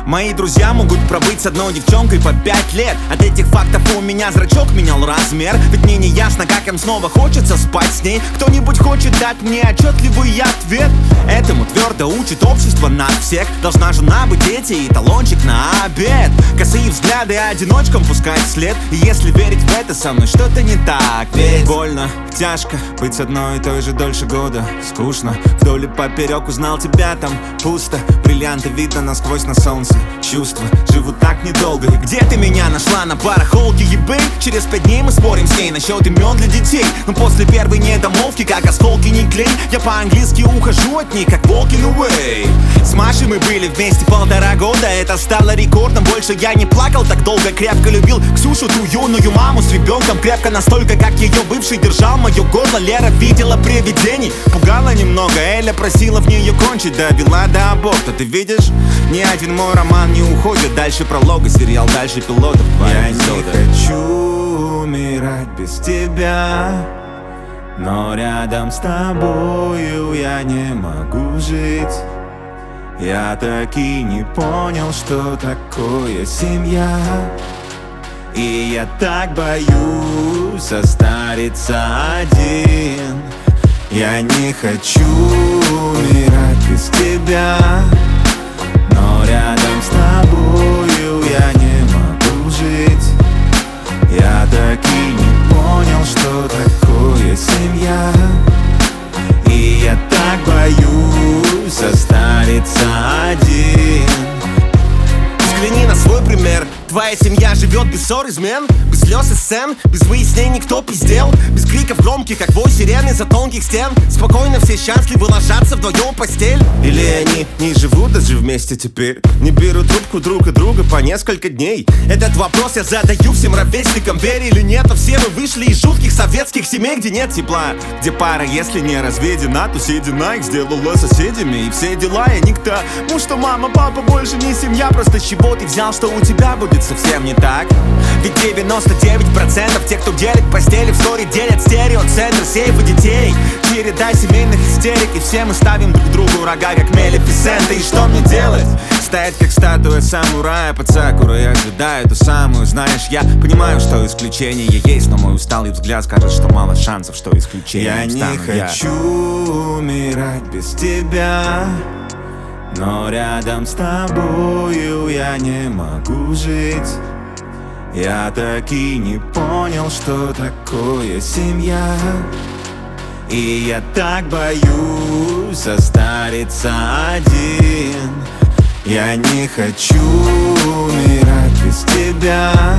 Мои друзья могут пробыть с одной девчонкой по 5 лет. От этих фактов у меня зрачок менял размер. Ведь мне не ясно, как им снова хочется спать с ней. Кто-нибудь хочет дать мне отчетливый ответ? Этому твердо учит общество нас всех. Должна жена быть, дети и талончик на обед. Косые взгляды одиночкам пускать вслед. И если верить в это, со мной что-то не так. Ведь больно, тяжко быть с одной и той же дольше года. Скучно, вдоль и поперек узнал тебя, там пусто. Бриллианты видно насквозь на солнце. Чувства живут так недолго. И где ты меня нашла? На барахолке eBay? Через 5 дней мы спорим с ней насчет имен для детей. Но после первой недомолвки, как осколки не клей, я по-английски ухожу от них, как walking away. С Машей мы были вместе 1,5 года. Это стало рекордом. Больше я не плакал так долго. Крепко любил Ксюшу, ту юную маму с ребенком. Крепко настолько, как ее бывший держал мое горло. Лера видела привидений, пугала немного. Эля просила в нее кончить, довела до аборта. Ты видишь, ни один мой роман не уходит дальше пролога. Сериал дальше пилотов. Я не хочу умирать без тебя, но рядом с тобою я не могу жить. Я так и не понял, что такое семья. И я так боюсь состариться один. Я не хочу умирать без тебя, но рядом с тобою я не могу жить. Я так и не понял, что такое семья. И я так боюсь состариться один. Взгляни на свой пример. Твоя семья живет без ссор, измен, без слез и сцен, без выяснений, кто пиздел, без криков громких, как вой сирены за тонких стен. Спокойно все счастливы ложатся вдвоем в постель. Или они не живут даже вместе теперь, не берут трубку друг от друга по несколько дней. Этот вопрос я задаю всем ровесникам. Верь или нет, но все мы вышли из жутких советских семей, где нет тепла, где пара, если не разведена, то съедена, их сделала соседями. И все дела, и никто, ну что мама, папа больше не семья. Просто с чего ты взял, что у тебя будет совсем не так? Ведь 99% тех, кто делит постели, в сторе делят стереоцентр сейфа детей. Череда семейных истерик, и все мы ставим друг другу рога, как Мелефисента. И что мне делать? Стоять как статуя самурая под сакурой, я ожидаю ту самую. Знаешь, я понимаю, что исключение есть, но мой усталый взгляд скажет, что мало шансов, что исключение Я не хочу умирать без тебя, но рядом с тобою я не могу жить. Я так и не понял, что такое семья. И я так боюсь состариться один. Я не хочу умирать без тебя,